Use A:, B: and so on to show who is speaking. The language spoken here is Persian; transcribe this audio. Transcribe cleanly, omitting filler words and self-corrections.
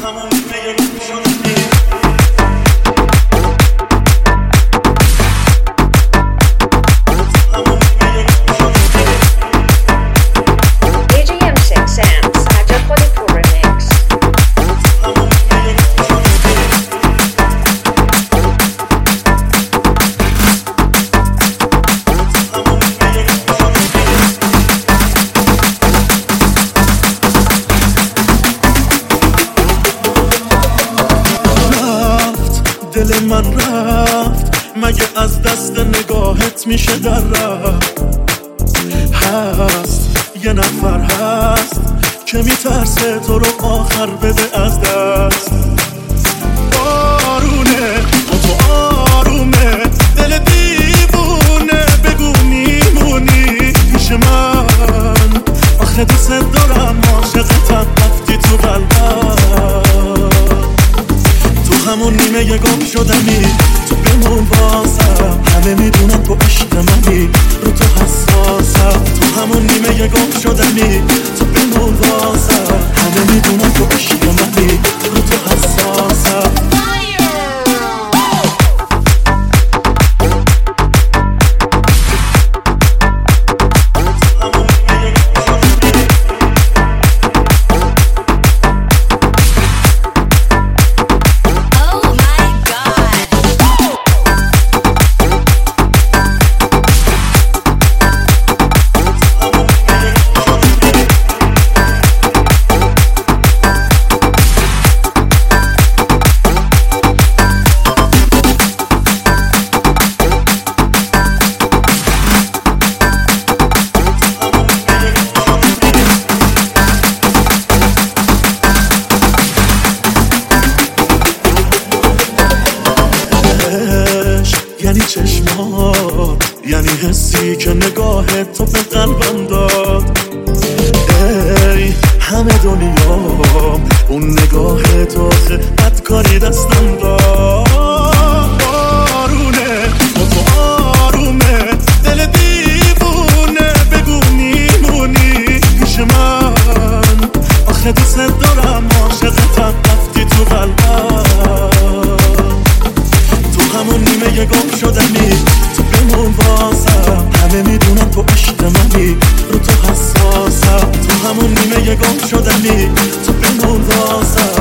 A: دل من رفت مگه از دست نگاهت میشه در رفت؟ هست یه نفر هست که میترسه تو رو آخر بده از دست. آرونه تو آرومه دل دیوونه بگو میمونی پیش من. آخه دوست دارم عاشقتم رفتی تو قلبم. تو همون نیمه گم شدنی تو بمون بازم. همه میدونن تو عشق منی رو تو حساسم. تو همون نیمه گم شدنی تو بمون بازم. همه میدونن تو عشق منی رو تو حساسم. یعنی چشمات، یعنی حسی که نگاه تو به قلبم داد. ای همه دنیام اون نگاه تو بدکاری دستم داد. آرونه تو آرومه دل دیوونه بگو میمونی پیش من. آخه دوست دارم عاشقتم رفتی تو قلبم. همون نیمه گم شدنی تو بمون بازم. همه میدونن تو عشق منی رو تو حساسم. تو همون نیمه گم شدنی تو بمون بازم.